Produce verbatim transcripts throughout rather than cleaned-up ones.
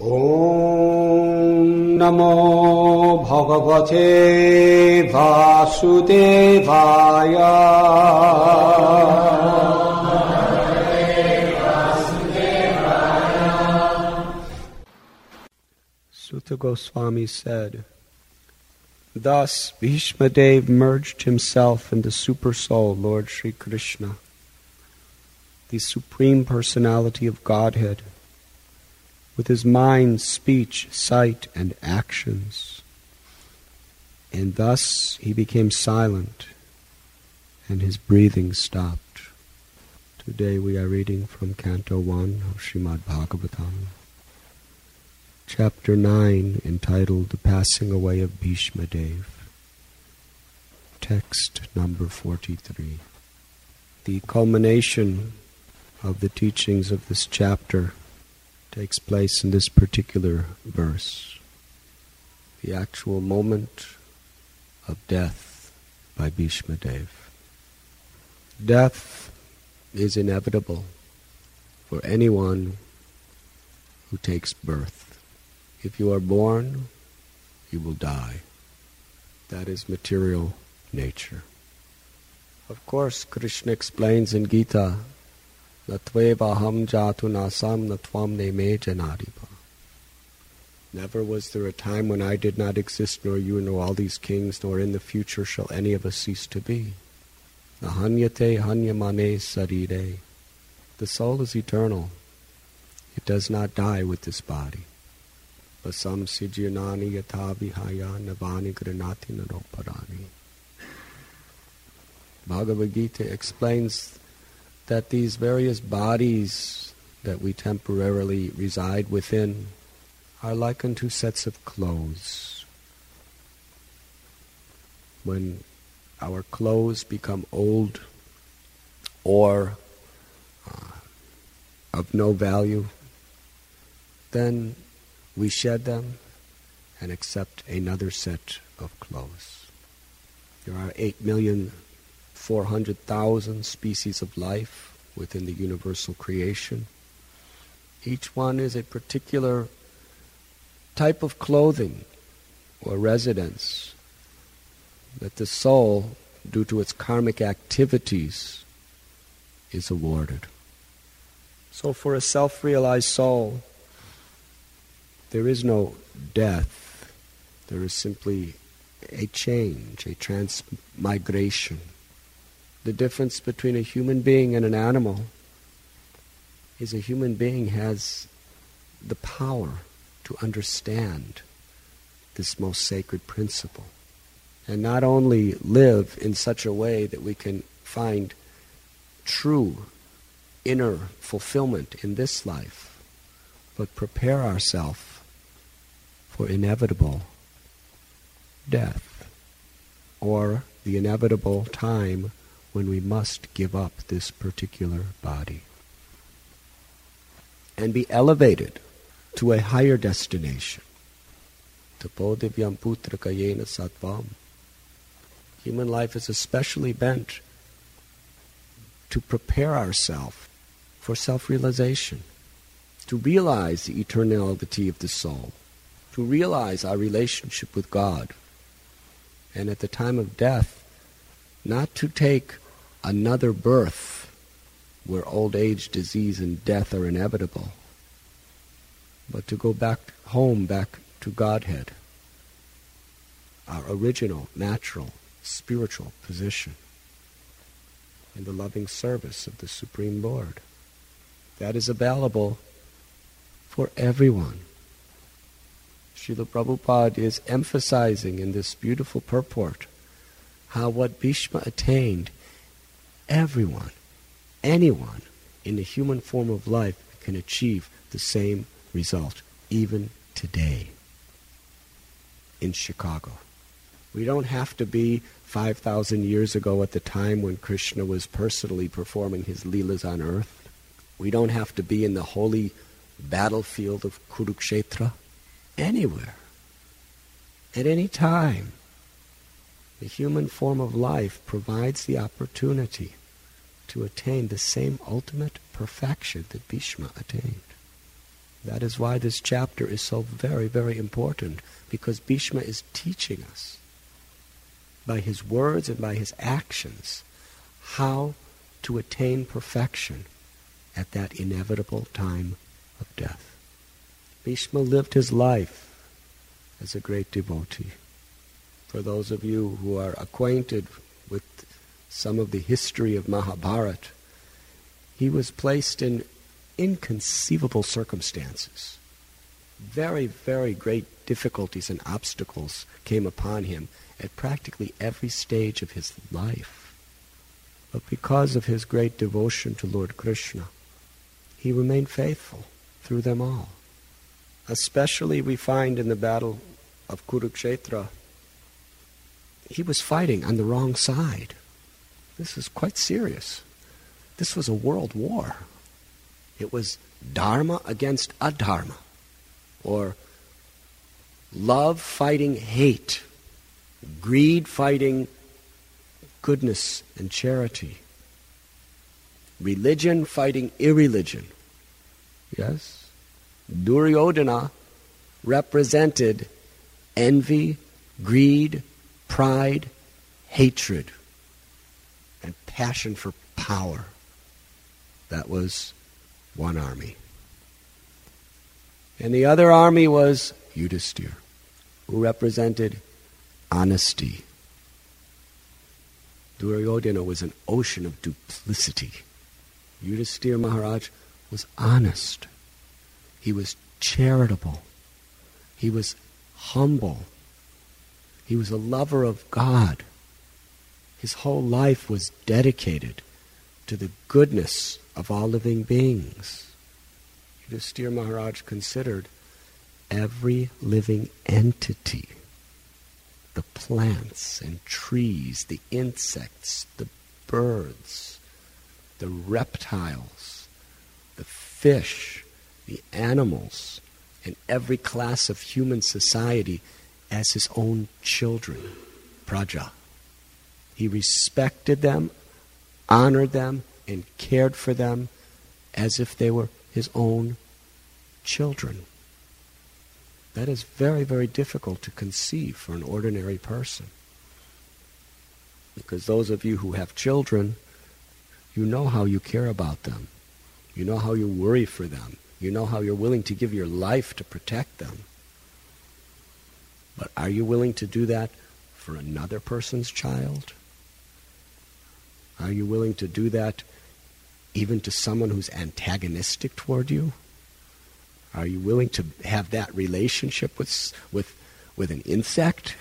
Om Namo Bhagavate Vasudevaya. Sutta Goswami said, thus Bhishma Dev merged himself in the Super Soul, Lord Sri Krishna, the Supreme Personality of Godhead, with his mind, speech, sight, and actions. And thus he became silent, and his breathing stopped. Today we are reading from Canto one of Srimad Bhagavatam, Chapter nine, entitled The Passing Away of Bhishma Dev. Text number forty-three. The culmination of the teachings of this chapter takes place in this particular verse. The actual moment of death by Bhishma Dev. Death is inevitable for anyone who takes birth. If you are born, you will die. That is material nature. Of course, Krishna explains in Gita, Natveva ham jatu nasam natvam ne me janadipa. Never was there a time when I did not exist, nor you, nor all these kings, nor in the future shall any of us cease to be. Nahanyate hanyamane sarire. The soul is eternal. It does not die with this body. Basam sijyanani yatha vihaya navani granati naroparani. Bhagavad Gita explains that these various bodies that we temporarily reside within are like unto sets of clothes. When our clothes become old or uh, of no value, then we shed them and accept another set of clothes. There are eight million four hundred thousand species of life within the universal creation. Each one is a particular type of clothing or residence that the soul, due to its karmic activities, is awarded. So for a self-realized soul, there is no death. There is simply a change, a transmigration. The difference between a human being and an animal is a human being has the power to understand this most sacred principle, and not only live in such a way that we can find true inner fulfillment in this life, but prepare ourselves for inevitable death, or the inevitable time when we must give up this particular body and be elevated to a higher destination. Tapodivyam putra kayena sattvam. Human life is especially bent to prepare ourselves for self-realization, to realize the eternality of the soul, to realize our relationship with God, and at the time of death, not to take another birth where old age, disease, and death are inevitable, but to go back home, back to Godhead, our original, natural, spiritual position in the loving service of the Supreme Lord. That is available for everyone. Srila Prabhupada is emphasizing in this beautiful purport how what Bhishma attained, everyone, anyone in the human form of life can achieve the same result, even today in Chicago. We don't have to be five thousand years ago at the time when Krishna was personally performing his leelas on earth. We don't have to be in the holy battlefield of Kurukshetra. Anywhere, at any time, the human form of life provides the opportunity to attain the same ultimate perfection that Bhishma attained. That is why this chapter is so very, very important, because Bhishma is teaching us by his words and by his actions how to attain perfection at that inevitable time of death. Bhishma lived his life as a great devotee. For those of you who are acquainted with some of the history of Mahabharata, he was placed in inconceivable circumstances. Very, very great difficulties and obstacles came upon him at practically every stage of his life. But because of his great devotion to Lord Krishna, he remained faithful through them all. Especially we find in the battle of Kurukshetra, he was fighting on the wrong side. This is quite serious. This was a world war. It was dharma against adharma, or love fighting hate, greed fighting goodness and charity, religion fighting irreligion. Yes? Duryodhana represented envy, greed, pride, hatred, and passion for power. That was one army. And the other army was Yudhisthira, who represented honesty. Duryodhana was an ocean of duplicity. Yudhisthira Maharaj was honest. He was charitable. He was humble. He was a lover of God. His whole life was dedicated to the goodness of all living beings. Yudhisthira Maharaj considered every living entity, the plants and trees, the insects, the birds, the reptiles, the fish, the animals, and every class of human society as his own children, praja. He respected them, honored them, and cared for them as if they were his own children. That is very, very difficult to conceive for an ordinary person. Because those of you who have children, you know how you care about them. You know how you worry for them. You know how you're willing to give your life to protect them. But are you willing to do that for another person's child? Are you willing to do that even to someone who's antagonistic toward you? Are you willing to have that relationship with with with an insect?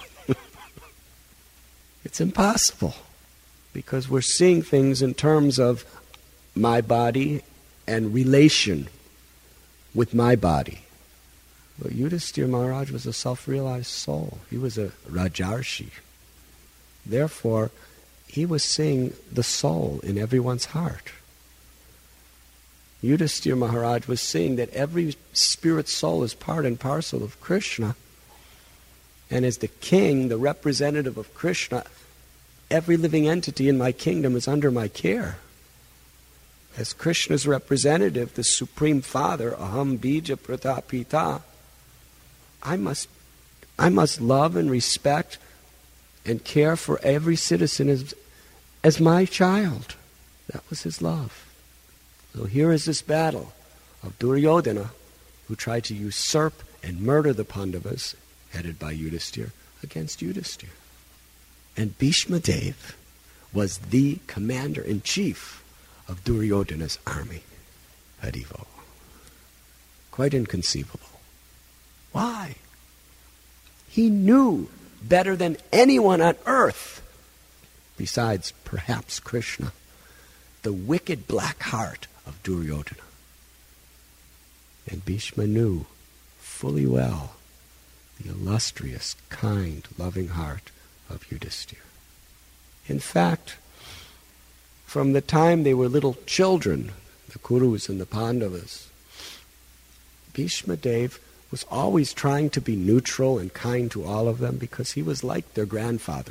It's impossible, because we're seeing things in terms of my body and relation with my body. But Yudhisthira Maharaj was a self-realized soul. He was a Rajarshi. Therefore, he was seeing the soul in everyone's heart. Yudhisthira Maharaj was seeing that every spirit soul is part and parcel of Krishna. And as the king, the representative of Krishna, every living entity in my kingdom is under my care. As Krishna's representative, the Supreme Father, Aham Bija Pratapita, I must, I must love and respect and care for every citizen as, as my child. That was his love. So here is this battle of Duryodhana, who tried to usurp and murder the Pandavas, headed by Yudhisthira, against Yudhisthira. And Bhishma Dev was the commander-in-chief of Duryodhana's army. Harivo. Quite inconceivable. Why? He knew better than anyone on earth, besides perhaps Krishna, the wicked black heart of Duryodhana. And Bhishma knew fully well the illustrious, kind, loving heart of Yudhisthira. In fact, from the time they were little children, the Kurus and the Pandavas, Bhishma Dev was always trying to be neutral and kind to all of them, because he was like their grandfather.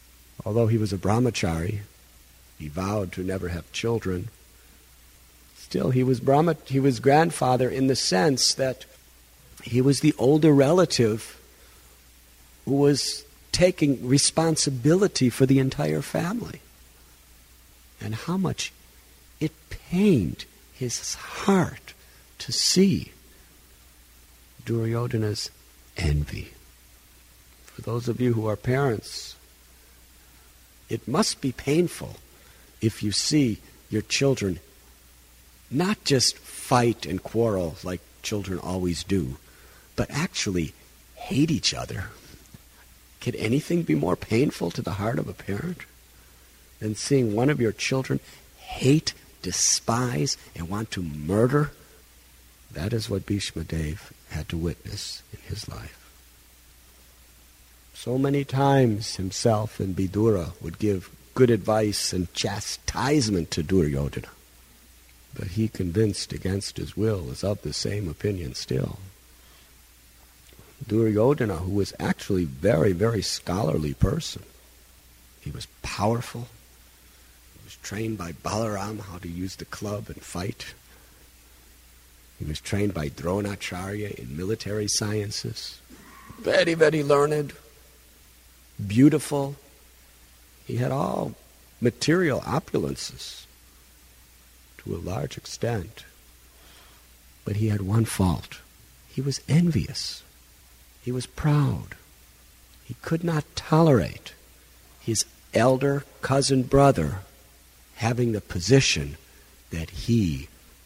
Although he was a brahmachari, he vowed to never have children, Still, he was Brahma, he was grandfather in the sense that he was the older relative who was taking responsibility for the entire family. And how much it pained his heart to see Duryodhana's envy. For those of you who are parents, it must be painful if you see your children not just fight and quarrel like children always do, but actually hate each other. Can anything be more painful to the heart of a parent than seeing one of your children hate, despise, and want to murder? That is what Bhishma Dev had to witness in his life. So many times himself and Vidura would give good advice and chastisement to Duryodhana. But he, convinced against his will, is of the same opinion still. Duryodhana, who was actually a very, very scholarly person, he was powerful. He was trained by Balaram how to use the club and fight. He was trained by Dronacharya in military sciences. Very, very learned, beautiful. He had all material opulences to a large extent. But he had one fault. He was envious. He was proud. He could not tolerate his elder cousin brother having the position that he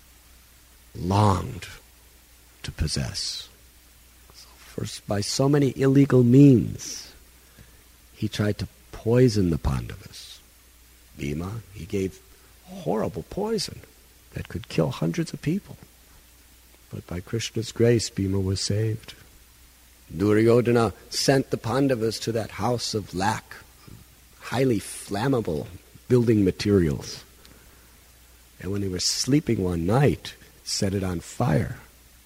longed to possess. So first, by so many illegal means, he tried to poison the Pandavas. Bhima, he gave horrible poison that could kill hundreds of people. But by Krishna's grace, Bhima was saved. Duryodhana sent the Pandavas to that house of lac, highly flammable building materials. And when they were sleeping one night, set it on fire.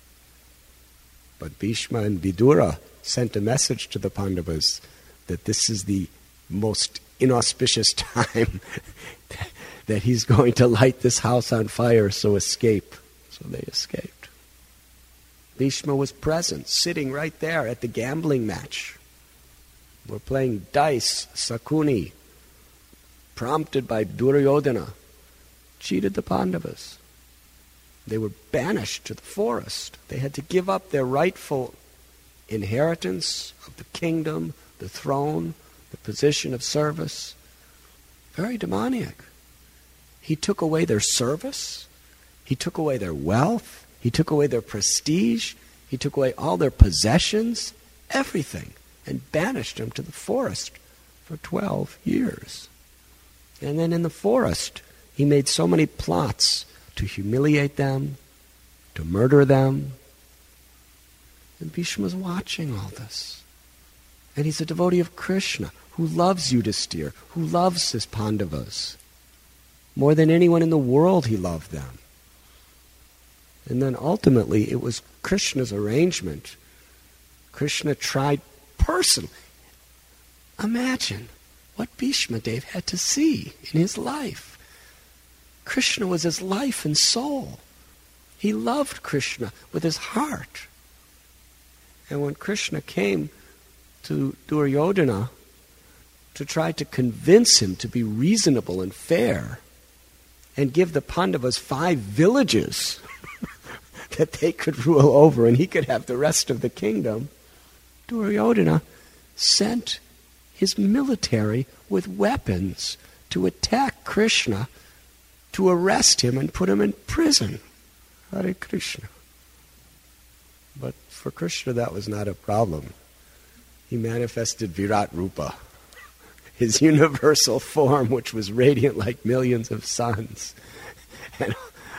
But Bhishma and Vidura sent a message to the Pandavas that this is the most inauspicious time that he's going to light this house on fire, so escape. So they escaped. Bhishma was present, sitting right there at the gambling match. We're playing dice, Sakuni, prompted by Duryodhana, cheated the Pandavas. They were banished to the forest. They had to give up their rightful inheritance of the kingdom, the throne, the position of service. Very demoniac. He took away their service. He took away their wealth. He took away their prestige. He took away all their possessions, everything, and banished them to the forest for twelve years. And then in the forest, he made so many plots to humiliate them, to murder them. And Bhishma was watching all this. And he's a devotee of Krishna who loves Yudhisthira, who loves his Pandavas. More than anyone in the world, he loved them. And then ultimately, it was Krishna's arrangement. Krishna tried personally. Imagine what Bhishma Dev had to see in his life. Krishna was his life and soul. He loved Krishna with his heart. And when Krishna came to Duryodhana to try to convince him to be reasonable and fair and give the Pandavas five villages that they could rule over and he could have the rest of the kingdom, Duryodhana sent his military with weapons to attack Krishna, to arrest him and put him in prison. Hare Krishna. But for Krishna that was not a problem. He manifested Virat Rupa, his universal form, which was radiant like millions of suns. And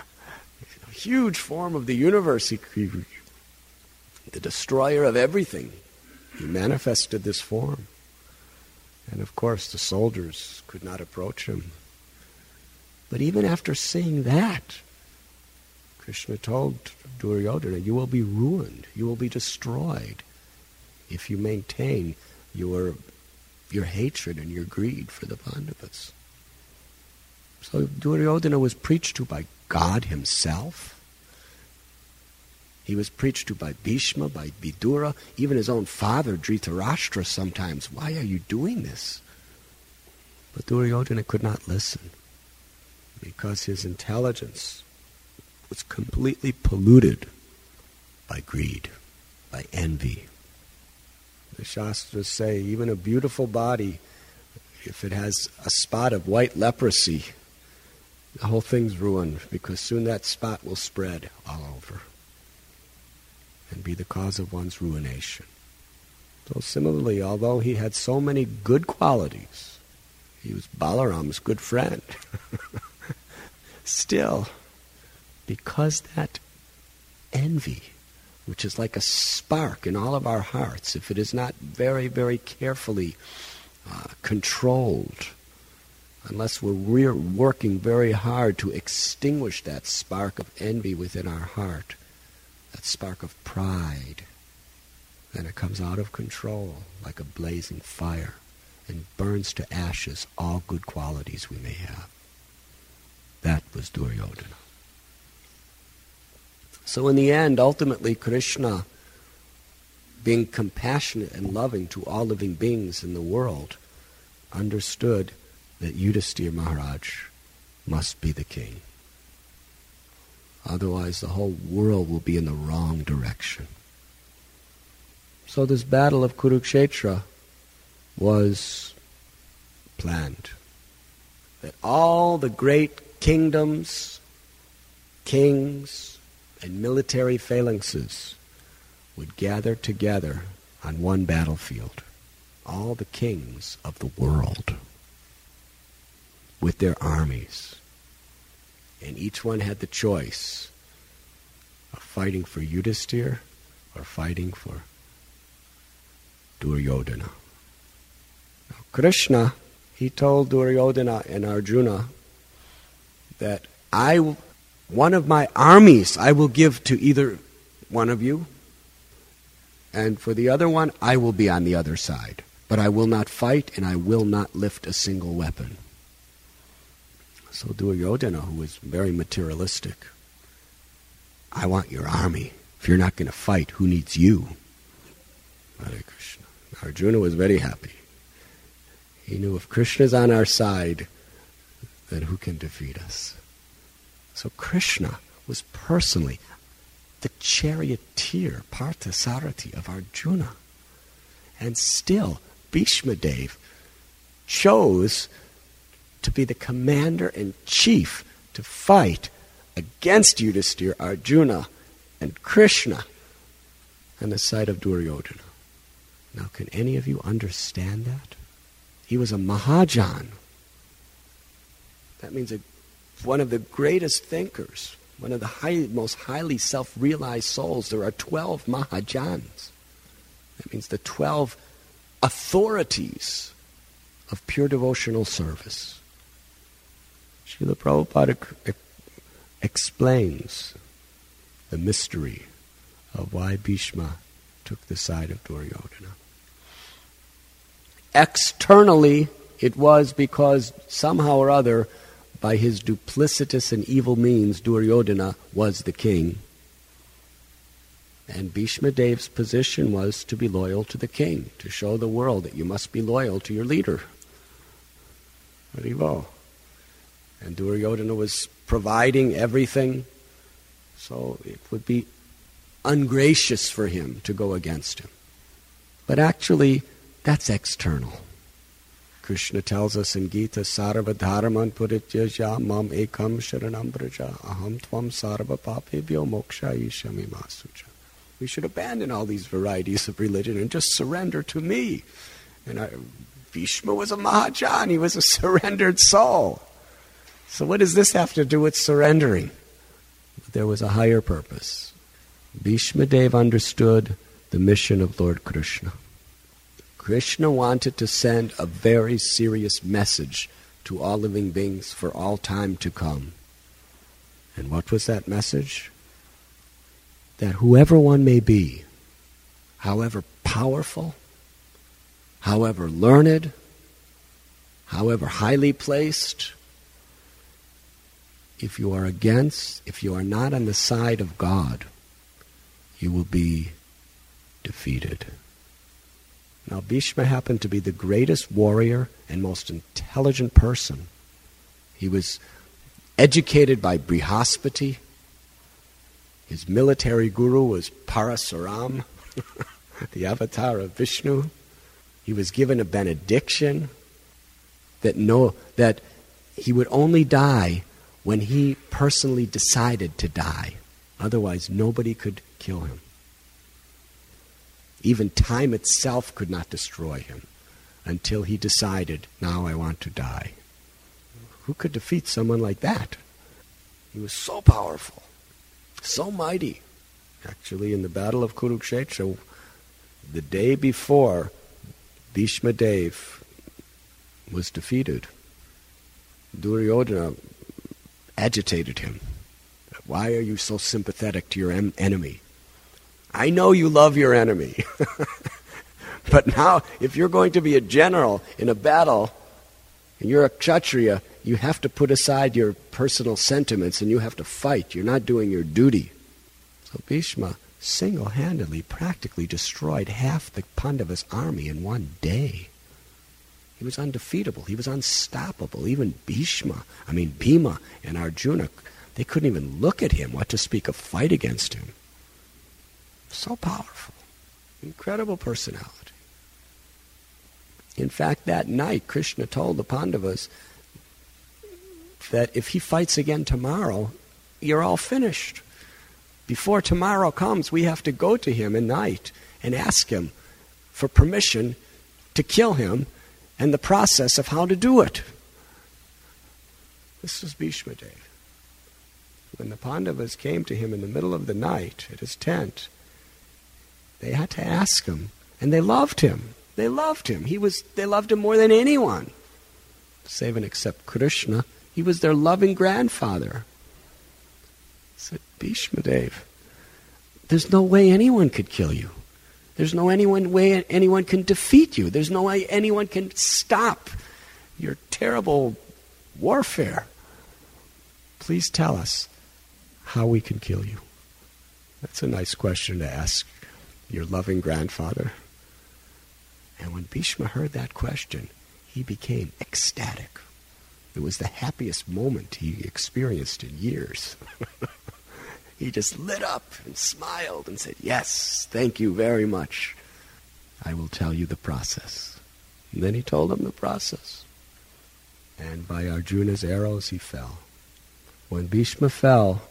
a huge form of the universe, he, he, the destroyer of everything. He manifested this form. And of course the soldiers could not approach him. But even after seeing that, Krishna told Duryodhana, you will be ruined, you will be destroyed if you maintain your, your hatred and your greed for the Pandavas. So Duryodhana was preached to by God himself. He was preached to by Bhishma, by Vidura, even his own father, Dhritarashtra, sometimes. Why are you doing this? But Duryodhana could not listen because his intelligence was completely polluted by greed, by envy. The Shastras say even a beautiful body, if it has a spot of white leprosy, the whole thing's ruined because soon that spot will spread all over and be the cause of one's ruination. So similarly, although he had so many good qualities, he was Balaram's good friend, still, because that envy, which is like a spark in all of our hearts, if it is not very, very carefully uh, controlled, unless we're re- working very hard to extinguish that spark of envy within our heart, that spark of pride, then it comes out of control like a blazing fire and burns to ashes all good qualities we may have. That was Duryodhana. So in the end, ultimately, Krishna, being compassionate and loving to all living beings in the world, understood that Yudhisthira Maharaj must be the king. Otherwise, the whole world will be in the wrong direction. So this battle of Kurukshetra was planned. That all the great kingdoms, kings, and military phalanxes would gather together on one battlefield. All the kings of the world with their armies. And each one had the choice of fighting for Yudhisthira or fighting for Duryodhana. Now, Krishna, he told Duryodhana and Arjuna that I, one of my armies I will give to either one of you, and for the other one I will be on the other side. But I will not fight and I will not lift a single weapon. So Duryodhana, who was very materialistic, I want your army. If you're not going to fight, who needs you? Hare Krishna. Arjuna was very happy. He knew if Krishna's on our side, then who can defeat us? So Krishna was personally the charioteer, Parthasarathi of Arjuna. And still, Bhishma Dev chose to be the commander-in-chief to fight against Yudhisthira, Arjuna, and Krishna on the side of Duryodhana. Now, can any of you understand that? He was a Mahajan. That means a, one of the greatest thinkers, one of the high, most highly self-realized souls. There are twelve Mahajans. That means the twelve authorities of pure devotional service. Srila Prabhupada explains the mystery of why Bhishma took the side of Duryodhana. Externally, it was because somehow or other, by his duplicitous and evil means, Duryodhana was the king. And Bhishma Dev's position was to be loyal to the king, to show the world that you must be loyal to your leader. Haribo. And Duryodhana was providing everything, so it would be ungracious for him to go against him. But actually, that's external. Krishna tells us in Gita, Sarva dharman purityaja mam ekam sharanam braja aham tvam sarva papebhyo mokshayishami masuja. We should abandon all these varieties of religion and just surrender to me. And I, Bhishma was a Mahajan. He was a surrendered soul. So what does this have to do with surrendering? There was a higher purpose. Bhishma Dev understood the mission of Lord Krishna. Krishna wanted to send a very serious message to all living beings for all time to come. And what was that message? That whoever one may be, however powerful, however learned, however highly placed, if you are against, if you are not on the side of God, you will be defeated. Now, Bhishma happened to be the greatest warrior and most intelligent person. He was educated by Brihaspati. His military guru was Parasuram, the avatar of Vishnu. He was given a benediction that no, that he would only die when he personally decided to die. Otherwise, nobody could kill him. Even time itself could not destroy him until he decided, now I want to die. Who could defeat someone like that? He was so powerful, so mighty. Actually, in the Battle of Kurukshetra, the day before Bhishma Dev was defeated, Duryodhana agitated him. Why are you so sympathetic to your em- enemy? I know you love your enemy. But now, if you're going to be a general in a battle, and you're a Kshatriya, you have to put aside your personal sentiments and you have to fight. You're not doing your duty. So Bhishma single-handedly practically destroyed half the Pandavas' army in one day. He was undefeatable. He was unstoppable. Even Bhishma, I mean Bhima and Arjuna, they couldn't even look at him, what to speak of fight against him. So powerful. Incredible personality. In fact, that night, Krishna told the Pandavas that if he fights again tomorrow, you're all finished. Before tomorrow comes, we have to go to him at night and ask him for permission to kill him and the process of how to do it. This was Bhishma Dev. When the Pandavas came to him in the middle of the night at his tent, they had to ask him, and they loved him. They loved him. He was. They loved him more than anyone, save and except Krishna. He was their loving grandfather. He said, Bhishma Dev, there's no way anyone could kill you. There's no anyone way anyone can defeat you. There's no way anyone can stop your terrible warfare. Please tell us how we can kill you. That's a nice question to ask your loving grandfather. And when Bhishma heard that question, he became ecstatic. It was the happiest moment he experienced in years. He just lit up and smiled and said, yes, thank you very much. I will tell you the process. And then he told them the process. And by Arjuna's arrows he fell. When Bhishma fell,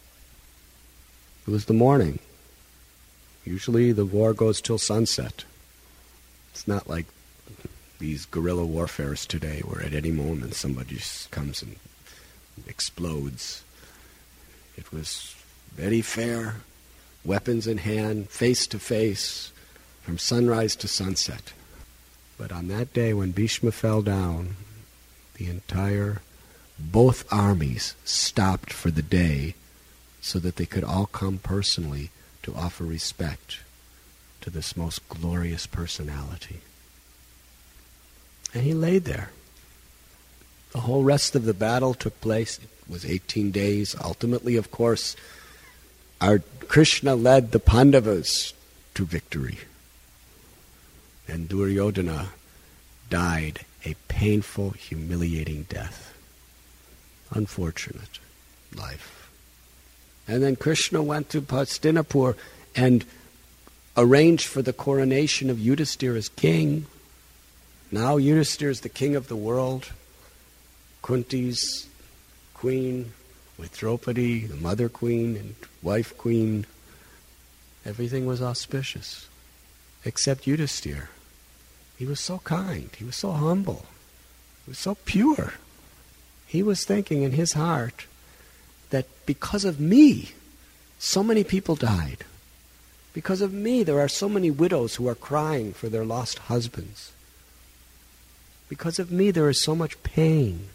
it was the morning. Usually the war goes till sunset. It's not like these guerrilla warfares today where at any moment somebody just comes and explodes. It was very fair, weapons in hand, face to face, from sunrise to sunset. But on that day when Bhishma fell down, the entire, both armies stopped for the day so that they could all come personally to offer respect to this most glorious personality. And he laid there. The whole rest of the battle took place. It was eighteen days. Ultimately, of course, our Krishna led the Pandavas to victory. And Duryodhana died a painful, humiliating death. Unfortunate life. And then Krishna went to Hastinapur and arranged for the coronation of Yudhisthira as king. Now Yudhisthira is the king of the world. Kunti's queen with Draupadi, the mother queen and wife queen. Everything was auspicious, except Yudhisthira. He was so kind. He was so humble. He was so pure. He was thinking in his heart that because of me, so many people died. Because of me, there are so many widows who are crying for their lost husbands. Because of me, there is so much pain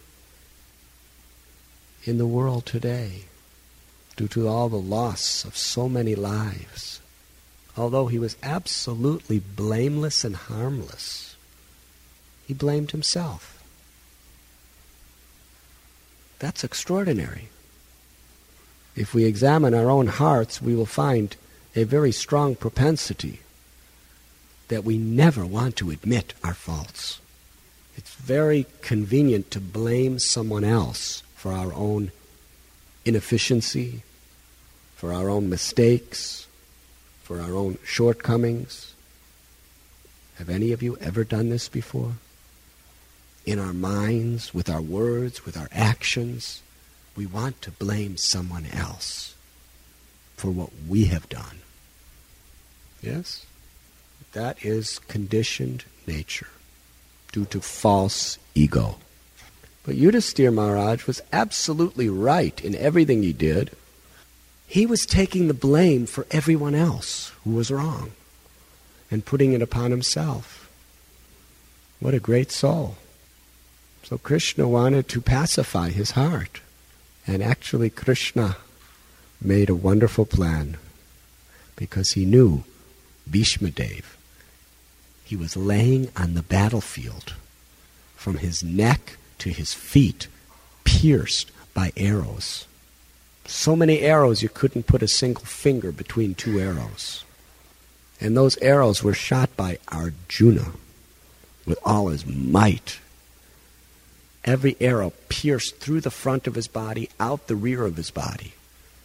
in the world today due to all the loss of so many lives. Although he was absolutely blameless and harmless, he blamed himself. That's extraordinary. If we examine our own hearts, we will find a very strong propensity that we never want to admit our faults. It's very convenient to blame someone else for our own inefficiency, for our own mistakes, for our own shortcomings. Have any of you ever done this before? In our minds, with our words, with our actions, we want to blame someone else for what we have done. Yes? That is conditioned nature due to false ego. But Yudhisthira Maharaj was absolutely right in everything he did. He was taking the blame for everyone else who was wrong and putting it upon himself. What a great soul. So Krishna wanted to pacify his heart. And actually Krishna made a wonderful plan because he knew Bhishma Dev. He was laying on the battlefield from his neck to his feet, pierced by arrows. So many arrows you couldn't put a single finger between two arrows. And those arrows were shot by Arjuna with all his might. Every arrow pierced through the front of his body, out the rear of his body.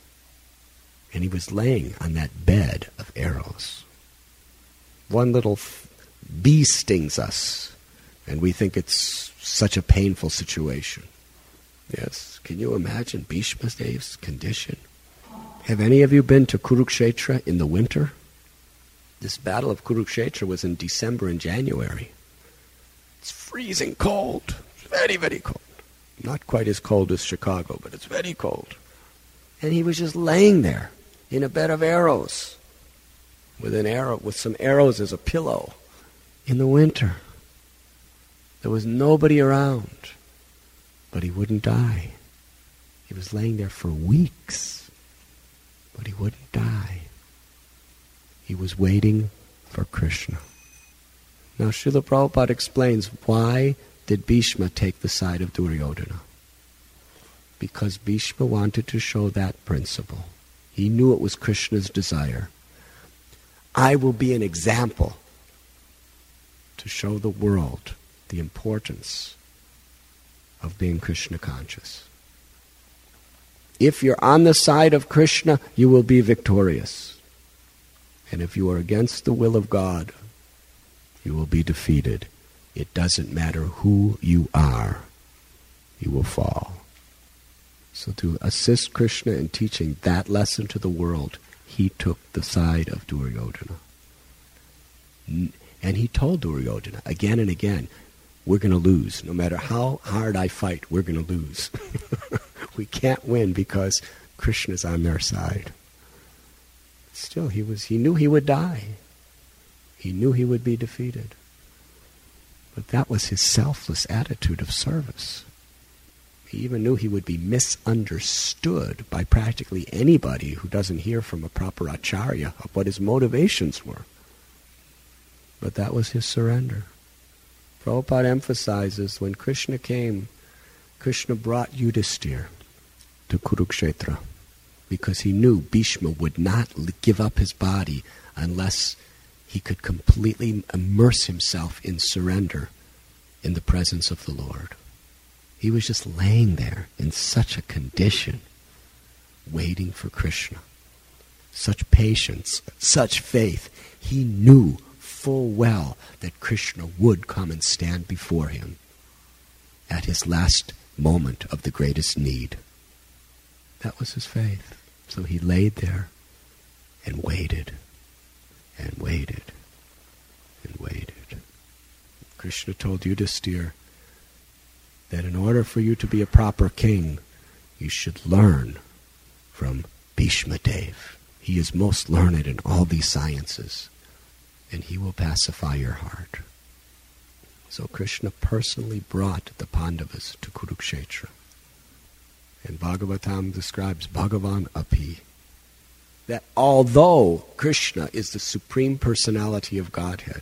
And he was laying on that bed of arrows. One little f- bee stings us, and we think it's such a painful situation. Yes, can you imagine Bhishma Dev's condition? Have any of you been to Kurukshetra in the winter? This battle of Kurukshetra was in December and January. It's freezing cold. Very, very cold. Not quite as cold as Chicago, but it's very cold. And he was just laying there in a bed of arrows with an arrow, with some arrows as a pillow in the winter. There was nobody around, but he wouldn't die. He was laying there for weeks, but he wouldn't die. He was waiting for Krishna. Now Srila Prabhupada explains why did Bhishma take the side of Duryodhana? Because Bhishma wanted to show that principle. He knew it was Krishna's desire. I will be an example to show the world the importance of being Krishna conscious. If you're on the side of Krishna, you will be victorious. And if you are against the will of God, you will be defeated. It doesn't matter who you are, you will fall. So to assist Krishna in teaching that lesson to the world, he took the side of Duryodhana. And he told Duryodhana again and again, we're going to lose. No matter how hard I fight, we're going to lose. We can't win because Krishna's on their side. Still, he was. He knew he would die. He knew he would be defeated. But that was his selfless attitude of service. He even knew he would be misunderstood by practically anybody who doesn't hear from a proper acharya of what his motivations were. But that was his surrender. Prabhupada emphasizes when Krishna came, Krishna brought Yudhisthira to Kurukshetra because he knew Bhishma would not give up his body unless he could completely immerse himself in surrender in the presence of the Lord. He was just laying there in such a condition, waiting for Krishna. Such patience, such faith. He knew full well that Krishna would come and stand before him at his last moment of the greatest need. That was his faith. So he laid there and waited. And waited, and waited. Krishna told Yudhisthira that in order for you to be a proper king, you should learn from Bhishma Dev. He is most learned in all these sciences, and he will pacify your heart. So Krishna personally brought the Pandavas to Kurukshetra. And Bhagavatam describes Bhagavan Api, that although Krishna is the Supreme Personality of Godhead,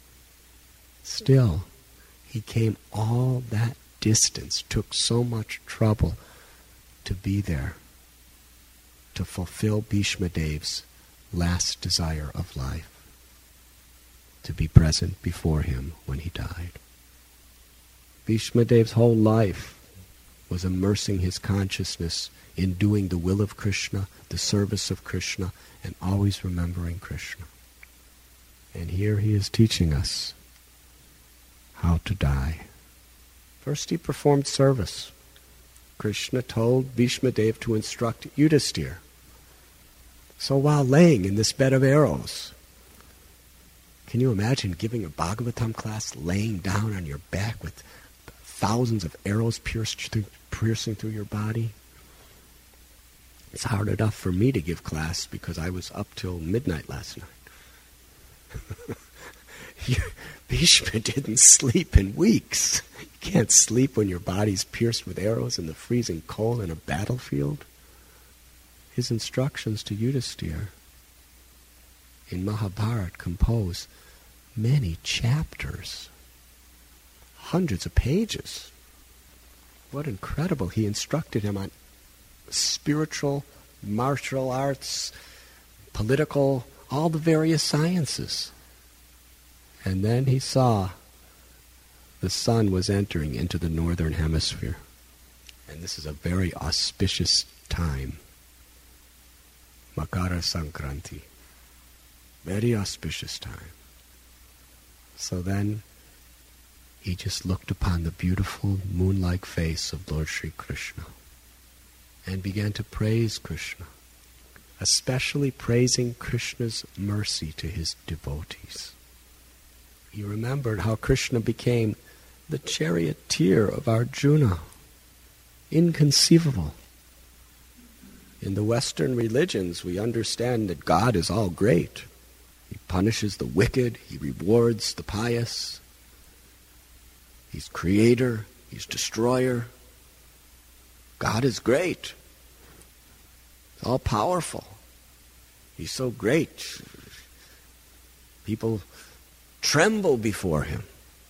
still he came all that distance, took so much trouble to be there to fulfill Bhishma Dev's last desire of life, to be present before him when he died. Bhishma Dev's whole life was immersing his consciousness in doing the will of Krishna, the service of Krishna, and always remembering Krishna. And here he is teaching us how to die. First he performed service. Krishna told Bhishma Dev to instruct Yudhisthira. So while laying in this bed of arrows, can you imagine giving a Bhagavatam class laying down on your back with thousands of arrows pierced through, piercing through your body? It's hard enough for me to give class because I was up till midnight last night. Bhishma didn't sleep in weeks. You can't sleep when your body's pierced with arrows in the freezing cold in a battlefield. His instructions to Yudhisthira in Mahabharata compose many chapters, hundreds of pages. What incredible. He instructed him on spiritual, martial arts, political, all the various sciences. And then he saw the sun was entering into the northern hemisphere. And this is a very auspicious time. Makara Sankranti. Very auspicious time. So then he just looked upon the beautiful moon-like face of Lord Sri Krishna and began to praise Krishna, especially praising Krishna's mercy to his devotees. He remembered how Krishna became the charioteer of Arjuna. Inconceivable. In the Western religions, we understand that God is all great. He punishes the wicked, he rewards the pious. He's creator, he's destroyer. God is great. He's all powerful. He's so great. People tremble before him.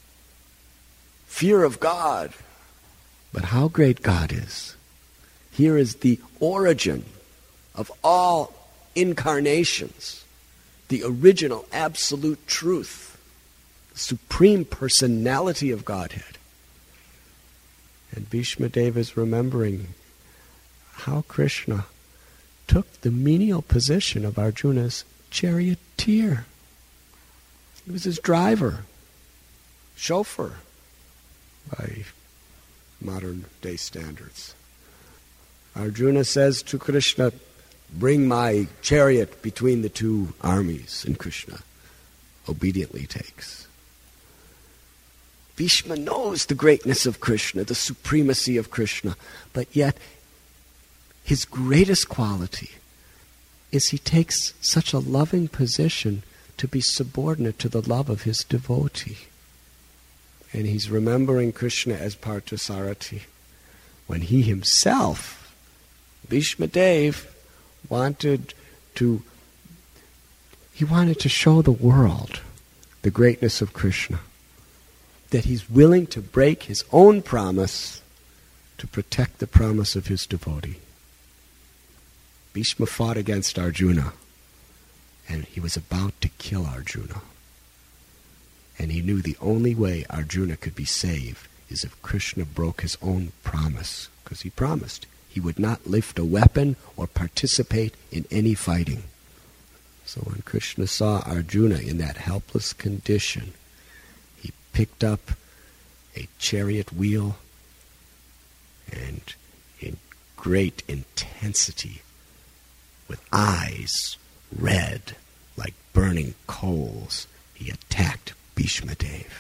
Fear of God. But how great God is. Here is the origin of all incarnations, the original absolute truth, the supreme personality of Godhead. And Bhishma Deva is remembering how Krishna took the menial position of Arjuna's charioteer. He was his driver, chauffeur, by modern day standards. Arjuna says to Krishna, "Bring my chariot between the two armies," and Krishna obediently takes. Bhishma knows the greatness of Krishna, the supremacy of Krishna, but yet his greatest quality is he takes such a loving position to be subordinate to the love of his devotee. And he's remembering Krishna as Parthasarathi, when he himself, Bhishma Dev, wanted to he wanted to show the world the greatness of Krishna, that he's willing to break his own promise to protect the promise of his devotee. Bhishma fought against Arjuna, and he was about to kill Arjuna. And he knew the only way Arjuna could be saved is if Krishna broke his own promise, because he promised he would not lift a weapon or participate in any fighting. So when Krishna saw Arjuna in that helpless condition, he picked up a chariot wheel and in great intensity, with eyes red like burning coals, he attacked Bhishma Dev.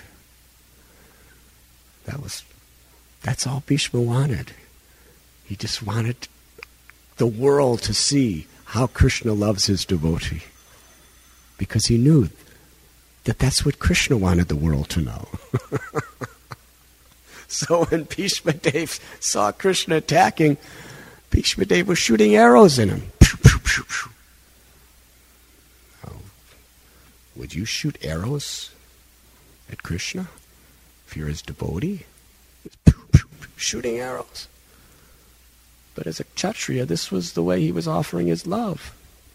That was, that's all Bhishma wanted. He just wanted the world to see how Krishna loves his devotee, because he knew that that's what Krishna wanted the world to know. So when Bhishma Dev saw Krishna attacking, Bhishma Dev was shooting arrows in him. Pew, pew, pew, pew. Oh, would you shoot arrows at Krishna if you're his devotee? Pew, pew, pew, shooting arrows. But as a Kshatriya, this was the way he was offering his love.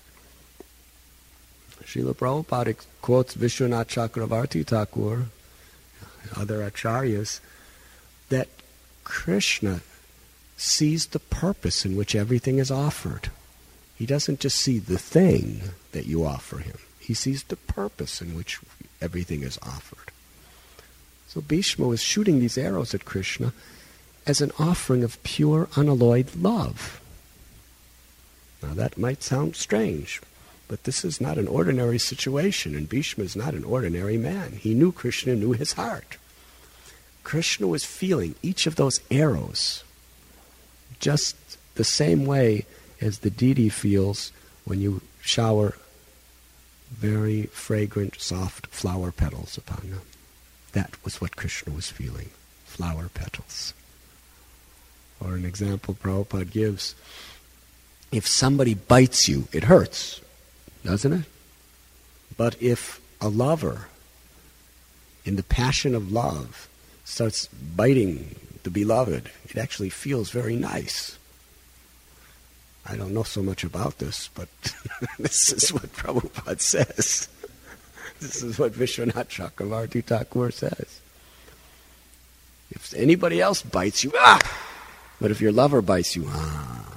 Srila Prabhupada quotes Vishwanath Chakravarti Thakur, other acharyas, that Krishna sees the purpose in which everything is offered. He doesn't just see the thing that you offer him. He sees the purpose in which everything is offered. So Bhishma was shooting these arrows at Krishna as an offering of pure, unalloyed love. Now that might sound strange, but this is not an ordinary situation, and Bhishma is not an ordinary man. He knew Krishna, knew his heart. Krishna was feeling each of those arrows just the same way as the deity feels when you shower very fragrant, soft flower petals upon them. That was what Krishna was feeling, flower petals. Or an example Prabhupada gives, if somebody bites you, it hurts, doesn't it? But if a lover, in the passion of love, starts biting the beloved, it actually feels very nice. I don't know so much about this, but this is what Prabhupada says. This is what Vishwanath Chakravarti Thakur says. If anybody else bites you, ah! But if your lover bites you, ah!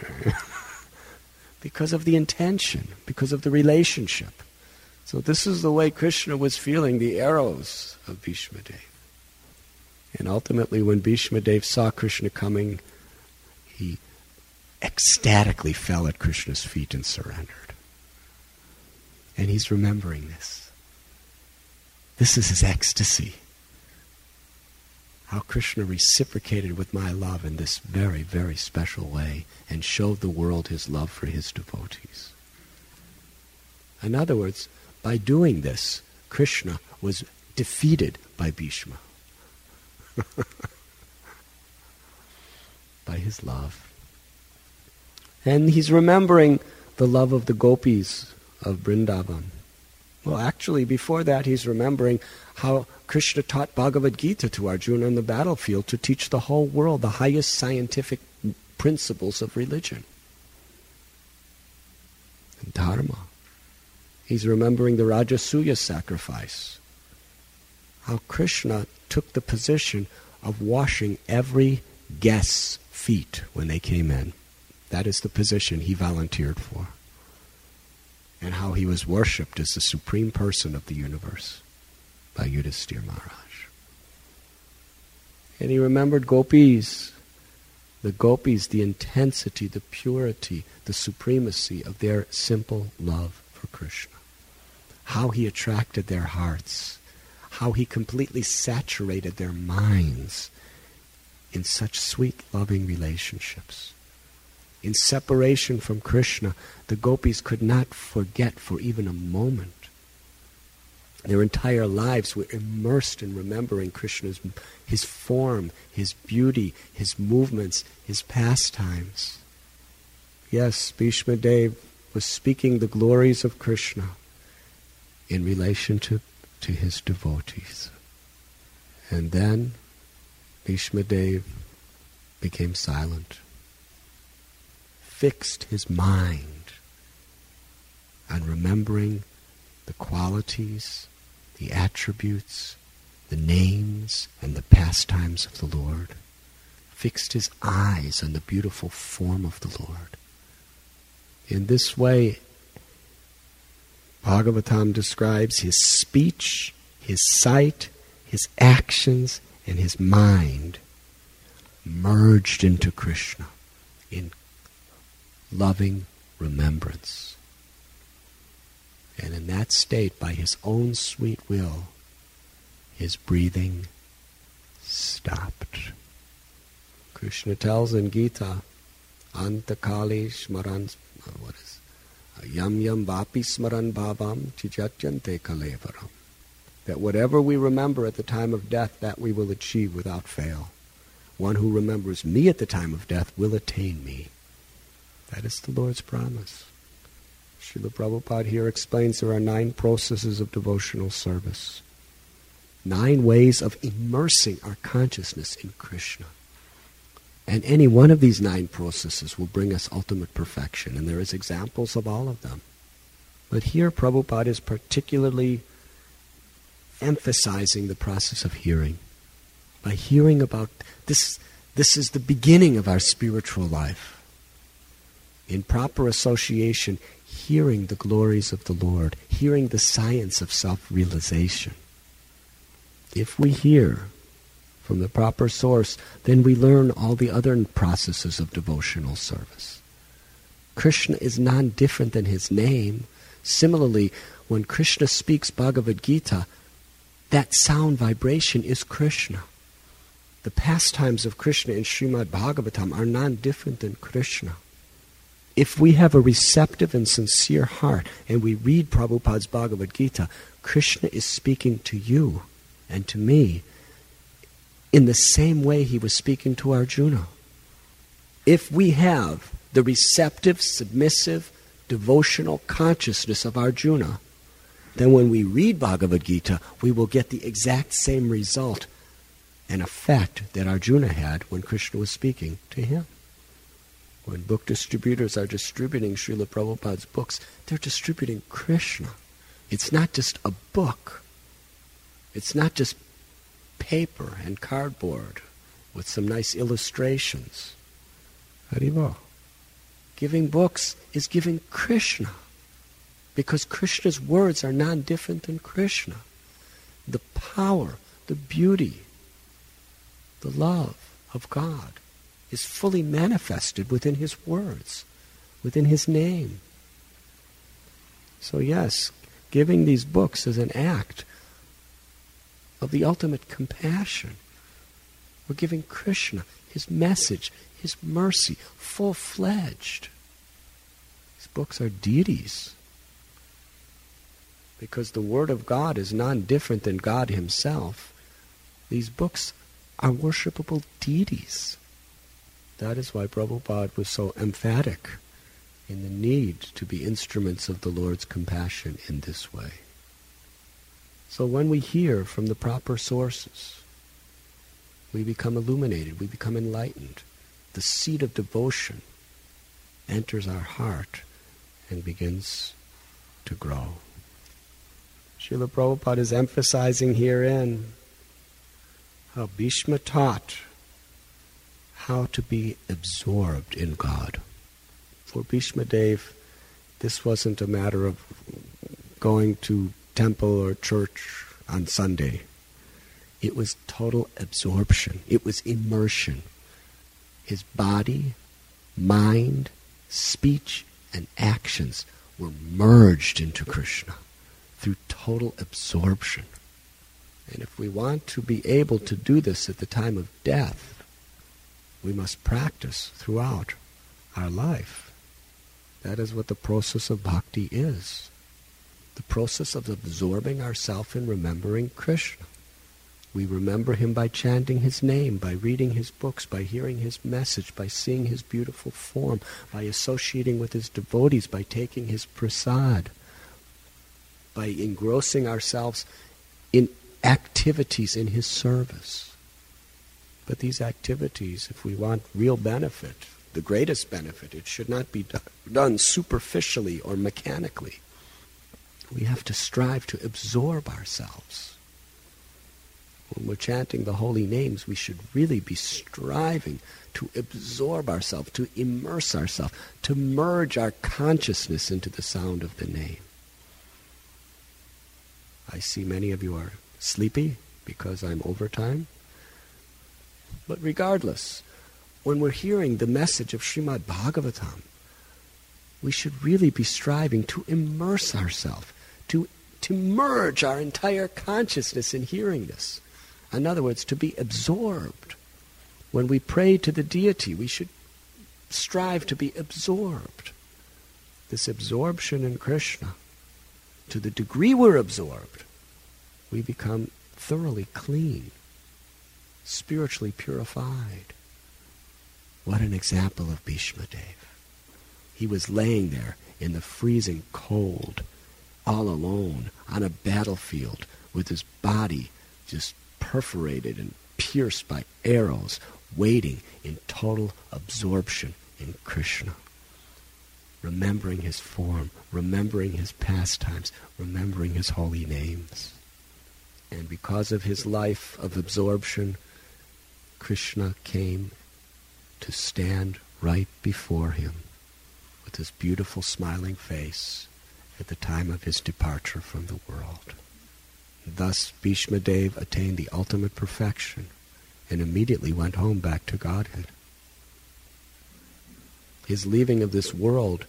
Because of the intention, because of the relationship. So this is the way Krishna was feeling the arrows of Bhishma Deva. And ultimately, when Bhishma Deva saw Krishna coming, he ecstatically fell at Krishna's feet and surrendered. And he's remembering this. This is his ecstasy. How Krishna reciprocated with my love in this very, very special way and showed the world his love for his devotees. In other words, by doing this, Krishna was defeated by Bhishma. By his love. And he's remembering the love of the gopis of Vrindavan. Well, actually, before that, he's remembering how Krishna taught Bhagavad Gita to Arjuna on the battlefield to teach the whole world the highest scientific principles of religion. And dharma. He's remembering the Rajasuya sacrifice. How Krishna took the position of washing every guest's feet when they came in. That is the position he volunteered for. And how he was worshipped as the supreme person of the universe by Yudhisthira Maharaj. And he remembered gopis, the gopis, the intensity, the purity, the supremacy of their simple love for Krishna. How he attracted their hearts. How he completely saturated their minds in such sweet, loving relationships. In separation from Krishna, the gopis could not forget for even a moment. Their entire lives were immersed in remembering Krishna's, his form, his beauty, his movements, his pastimes. Yes, Bhishma Deva was speaking the glories of Krishna in relation to, to his devotees. And then Bhishma Deva became silent, fixed his mind on remembering the qualities, the attributes, the names, and the pastimes of the Lord, fixed his eyes on the beautiful form of the Lord. In this way, Bhagavatam describes his speech, his sight, his actions, and his mind merged into Krishna in loving remembrance. And in that state, by his own sweet will, his breathing stopped. Krishna tells in Gita, Antakali Shmaran, what is Yam Yam Vapi Smaran Bhavam Tijatyante Kalevaram. That whatever we remember at the time of death, that we will achieve without fail. One who remembers me at the time of death will attain me. That is the Lord's promise. Srila Prabhupada here explains there are nine processes of devotional service. Nine ways of immersing our consciousness in Krishna. And any one of these nine processes will bring us ultimate perfection, and there is examples of all of them. But here Prabhupada is particularly emphasizing the process of hearing. By hearing about this, this is the beginning of our spiritual life. In proper association, hearing the glories of the Lord, hearing the science of self-realization. If we hear from the proper source, then we learn all the other processes of devotional service. Krishna is non-different than his name. Similarly, when Krishna speaks Bhagavad Gita, that sound vibration is Krishna. The pastimes of Krishna in Srimad Bhagavatam are non-different than Krishna. If we have a receptive and sincere heart and we read Prabhupada's Bhagavad Gita, Krishna is speaking to you and to me in the same way he was speaking to Arjuna. If we have the receptive, submissive, devotional consciousness of Arjuna, then when we read Bhagavad Gita, we will get the exact same result and effect that Arjuna had when Krishna was speaking to him. When book distributors are distributing Srila Prabhupada's books, they're distributing Krishna. It's not just a book. It's not just paper and cardboard with some nice illustrations. Haribo. Giving books is giving Krishna, because Krishna's words are non-different than Krishna. The power, the beauty, the love of God is fully manifested within his words, within his name. So yes, giving these books is an act of the ultimate compassion. We're giving Krishna his message, his mercy, full-fledged. These books are deities, because the Word of God is non-different than God himself. These books are worshipable deities. That is why Prabhupada was so emphatic in the need to be instruments of the Lord's compassion in this way. So when we hear from the proper sources, we become illuminated, we become enlightened. The seed of devotion enters our heart and begins to grow. Srila Prabhupada is emphasizing herein how Bhishma taught how to be absorbed in God. For Bhishma Dev, this wasn't a matter of going to temple or church on Sunday. It was total absorption. It was immersion. His body, mind, speech, and actions were merged into Krishna through total absorption. And if we want to be able to do this at the time of death, we must practice throughout our life. That is what the process of bhakti is. The process of absorbing ourselves in remembering Krishna. We remember him by chanting his name, by reading his books, by hearing his message, by seeing his beautiful form, by associating with his devotees, by taking his prasad, by engrossing ourselves in activities in his service. But these activities, if we want real benefit, the greatest benefit, it should not be do- done superficially or mechanically. We have to strive to absorb ourselves. When we're chanting the holy names, we should really be striving to absorb ourselves, to immerse ourselves, to merge our consciousness into the sound of the name. I see many of you are sleepy because I'm overtime. But regardless, when we're hearing the message of Srimad Bhagavatam, we should really be striving to immerse ourselves, to, to merge our entire consciousness in hearing this. In other words, to be absorbed. When we pray to the deity, we should strive to be absorbed. This absorption in Krishna, to the degree we're absorbed, we become thoroughly clean, spiritually purified. What an example of Bhishma Dev. He was laying there in the freezing cold, all alone, on a battlefield, with his body just perforated and pierced by arrows, waiting in total absorption in Krishna, remembering his form, remembering his pastimes, remembering his holy names. And because of his life of absorption, Krishna came to stand right before him with his beautiful smiling face at the time of his departure from the world. Thus Bhishma Dev attained the ultimate perfection and immediately went home back to Godhead. His leaving of this world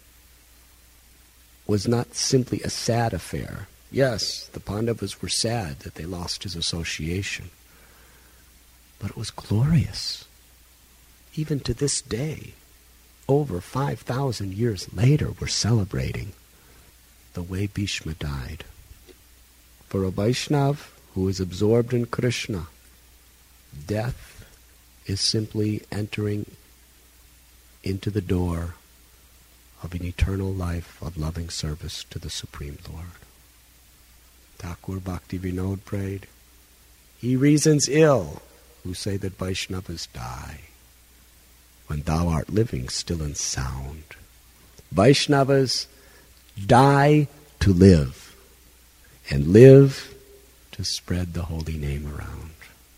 was not simply a sad affair. Yes, the Pandavas were sad that they lost his association, but it was glorious. Even to this day, over five thousand years later, we're celebrating the way Bhishma died. For a Vaishnav who is absorbed in Krishna, death is simply entering into the door of an eternal life of loving service to the Supreme Lord. Thakur Bhakti Vinod prayed, "He reasons ill who say that Vaishnavas die, when thou art living still and sound. Vaishnavas die to live, and live to spread the holy name around."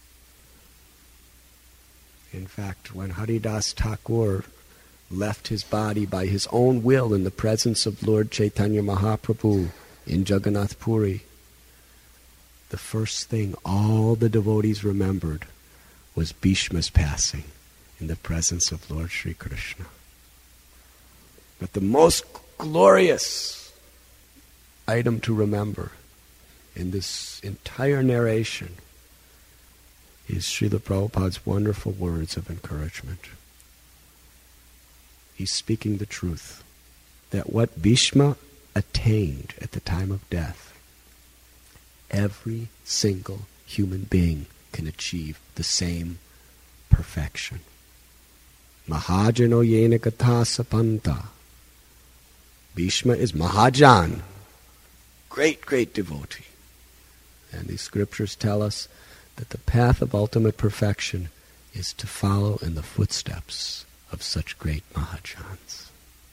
In fact, when Haridas Thakur left his body by his own will in the presence of Lord Chaitanya Mahaprabhu in Jagannath Puri, the first thing all the devotees remembered was Bhishma's passing in the presence of Lord Sri Krishna. But the most glorious item to remember in this entire narration is Srila Prabhupada's wonderful words of encouragement. He's speaking the truth, that what Bhishma attained at the time of death, every single human being can achieve the same perfection. Mahajano yena katha sapanta. Bhishma is Mahajan, great, great devotee. And these scriptures tell us that the path of ultimate perfection is to follow in the footsteps of such great Mahajans.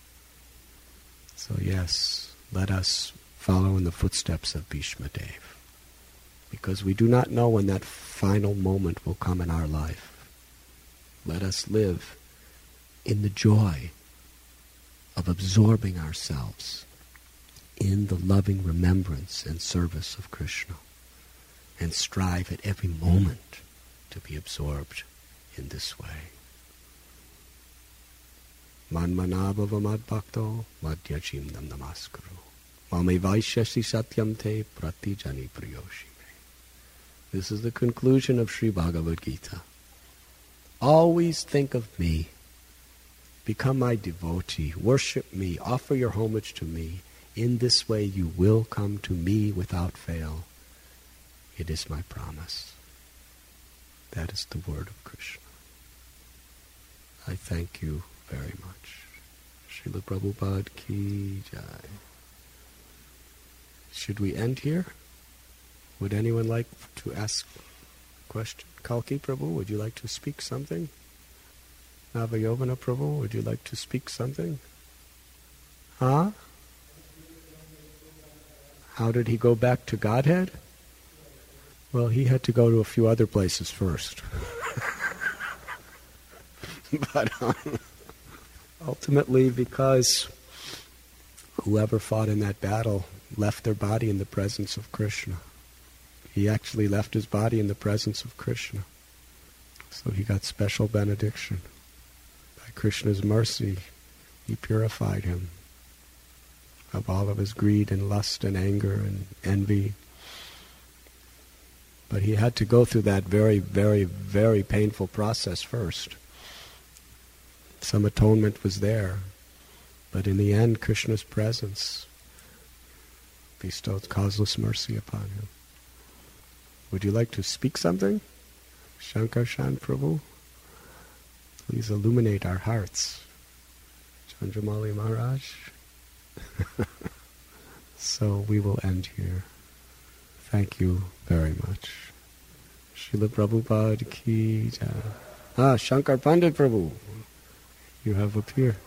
So yes, let us follow in the footsteps of Bhishma Dev, because we do not know when that final moment will come in our life. Let us live in the joy of absorbing ourselves in the loving remembrance and service of Krishna, and strive at every moment to be absorbed in this way. Manmanabhava madbhakto madhyachimnam namaskuru. Mame vaishyasi satyam te pratijani priyoshime. This is the conclusion of Sri Bhagavad Gita. Always think of me. Become my devotee. Worship me. Offer your homage to me. In this way you will come to me without fail. It is my promise. That is the word of Krishna. I thank you very much. Srila Prabhupada ki jai. Should we end here? Would anyone like to ask a question? Kalki Prabhu, would you like to speak something? Navayovana Prabhu, would you like to speak something? Huh? How did he go back to Godhead? Well, he had to go to a few other places first. But um, ultimately, because whoever fought in that battle left their body in the presence of Krishna. He actually left his body in the presence of Krishna. So he got special benediction. By Krishna's mercy, he purified him of all of his greed and lust and anger and envy. But he had to go through that very, very, very painful process first. Some atonement was there, but in the end, Krishna's presence bestowed causeless mercy upon him. Would you like to speak something? Shankarshan Prabhu, please illuminate our hearts. Chandramali Maharaj. So we will end here. Thank you very much. Srila Prabhupada ki jai. Ah, Shankar Pandit Prabhu, you have appeared.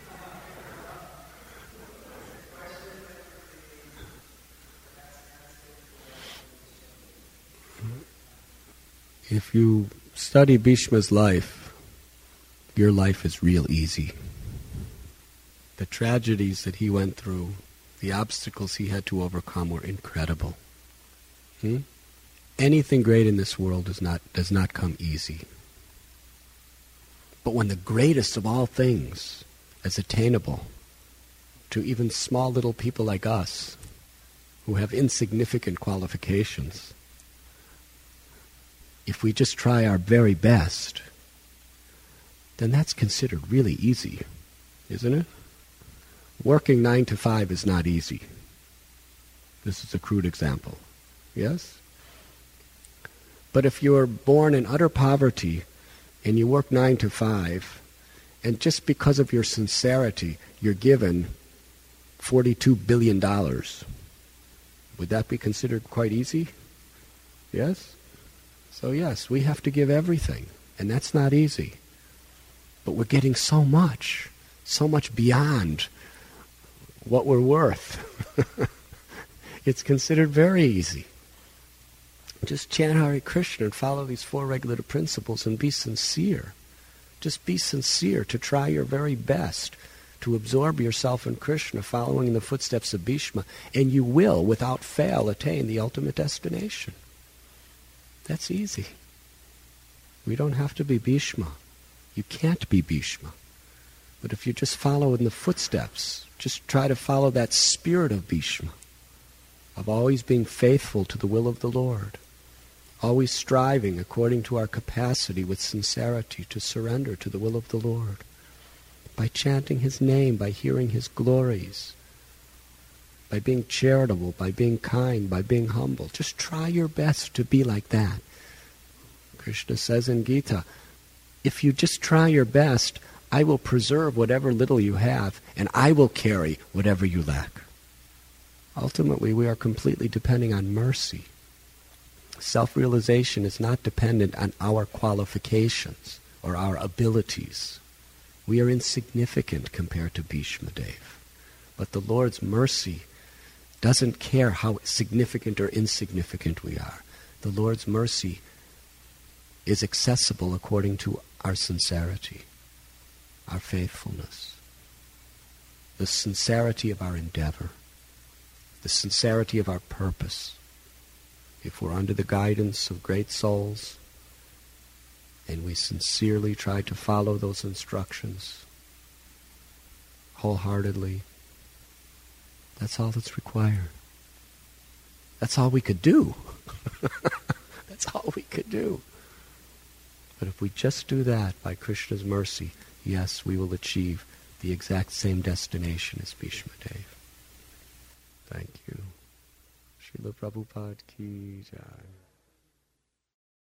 If you study Bhishma's life, your life is real easy. The tragedies that he went through, the obstacles he had to overcome were incredible. Hmm? Anything great in this world does not, does not come easy. But when the greatest of all things is attainable to even small little people like us, who have insignificant qualifications, if we just try our very best, then that's considered really easy, isn't it? Working nine to five is not easy. This is a crude example, yes? But if you're born in utter poverty and you work nine to five, and just because of your sincerity, you're given forty-two billion dollars, would that be considered quite easy? Yes? So yes, we have to give everything, and that's not easy. But we're getting so much, so much beyond what we're worth. It's considered very easy. Just chant Hare Krishna and follow these four regulative principles and be sincere. Just be sincere to try your very best to absorb yourself in Krishna, following in the footsteps of Bhishma, and you will, without fail, attain the ultimate destination. That's easy. We don't have to be Bhishma. You can't be Bhishma. But if you just follow in the footsteps, just try to follow that spirit of Bhishma, of always being faithful to the will of the Lord, always striving according to our capacity with sincerity to surrender to the will of the Lord, by chanting His name, by hearing His glories, by being charitable, by being kind, by being humble. Just try your best to be like that. Krishna says in Gita, if you just try your best, I will preserve whatever little you have, and I will carry whatever you lack. Ultimately, we are completely depending on mercy. Self-realization is not dependent on our qualifications or our abilities. We are insignificant compared to Bhishma Dev. But the Lord's mercy doesn't care how significant or insignificant we are. The Lord's mercy is accessible according to our sincerity, our faithfulness, the sincerity of our endeavor, the sincerity of our purpose. If we're under the guidance of great souls and we sincerely try to follow those instructions wholeheartedly, that's all that's required. That's all we could do. That's all we could do. But if we just do that by Krishna's mercy, yes, we will achieve the exact same destination as Bhishma Dev. Thank you. Srila Prabhupada ki jai.